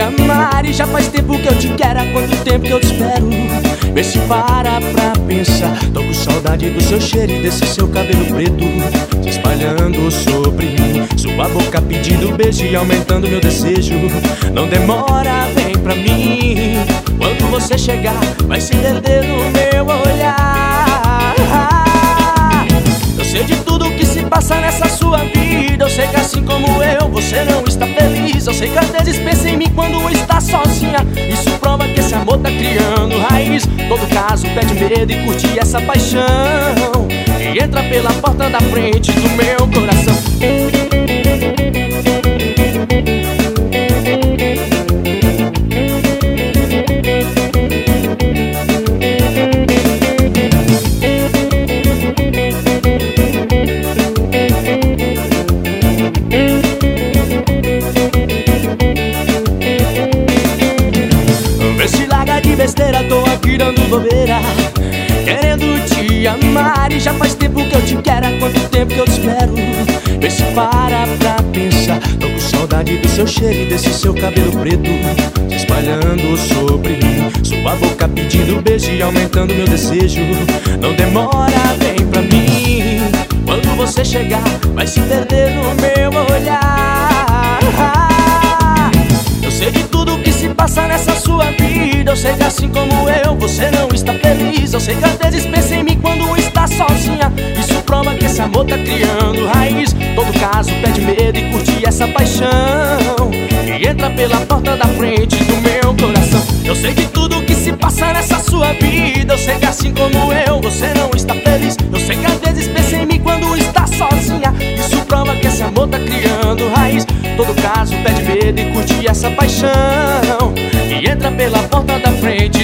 amar e já faz tempo que eu te quero. Há quanto tempo que eu te espero? Vê se para pra pensar. Tô com saudade do seu cheiro e desse seu cabelo preto se espalhando sobre mim. Sua boca pedindo beijo e aumentando meu desejo. Não demora, vem pra mim. Quando você chegar, vai se perder no meu olhar. Eu sei de tudo que se passa nessa sua vida. Eu sei que assim como eu, você não está feliz. Eu sei que às vezes pensa em mim quando está sozinha. Isso prova que esse amor tá criando raiz. Todo caso pede medo e curte essa paixão e entra pela porta da frente do meu coração. Vê se larga de besteira, tô aqui dando bobeira, querendo te amar e já faz tempo que eu te quero. Há quanto tempo que eu te espero? Vê se para pra pensar. Tô com saudade do seu cheiro e desse seu cabelo preto se espalhando sobre mim. Sua boca pedindo beijo e aumentando meu desejo. Não demora, vem pra mim. Quando você chegar, vai se perder no meu olhar. Eu sei de tudo que se passa nessa sua vida. Eu sei que assim como eu, você não está feliz. Eu sei que às vezes pensa em mim quando está sozinha. Isso prova que esse amor tá criando raiz. Todo caso pede medo e curte essa paixão e entra pela porta da frente do meu coração. Eu sei de tudo que se passa nessa sua vida. Eu sei que assim como eu, você não está feliz. Eu sei que às vezes pensa em mim quando está sozinha. Isso prova que esse amor tá criando raiz. Todo caso pede medo e curte essa paixão e entra pela porta da frente